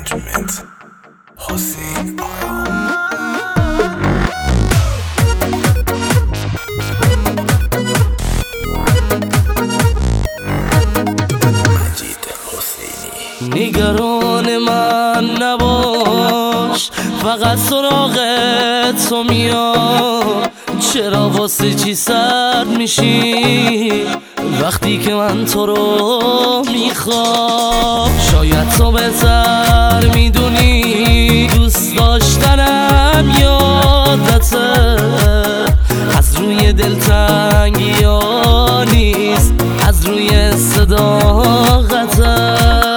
Management حسین آرام مجید حسینی. نگران من نباش، فقط سراغ تو میام. چرا واسه چی سرد میشی وقتی که من تو رو میخوام؟ شاید تو بهتر میدونی دوست داشتنم یادته، از روی دلتنگی ها نیست، از روی صداقته.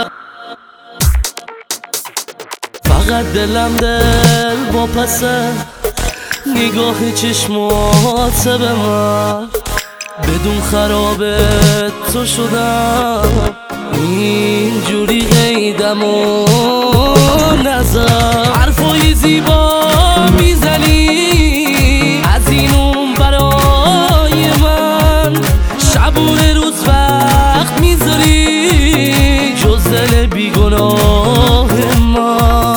فقط دلم دل با پسه نگاه چشمات به من، بدون خرابه تو شدم اینجوری قیدم و نزن. حرفای زیبا میزنی از این اون برای من، شبونه روز وقت میذاری جز دل بیگناه من.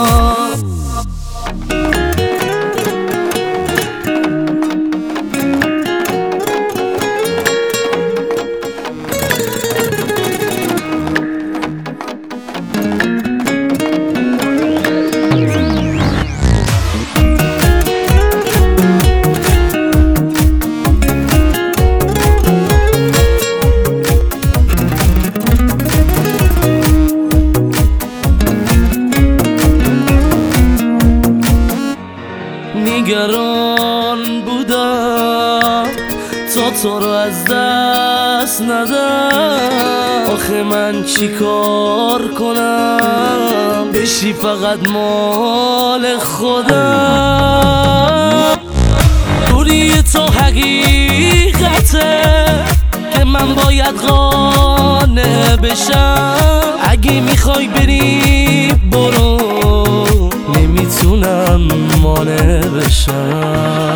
نگران بودم تا تو رو از دست ندم، آخه من چی کار کنم بشی فقط مال خودم. روی تو حقیقته که من باید قانع بشم، اگه میخوای بری برو نمیتونم مانع بشم.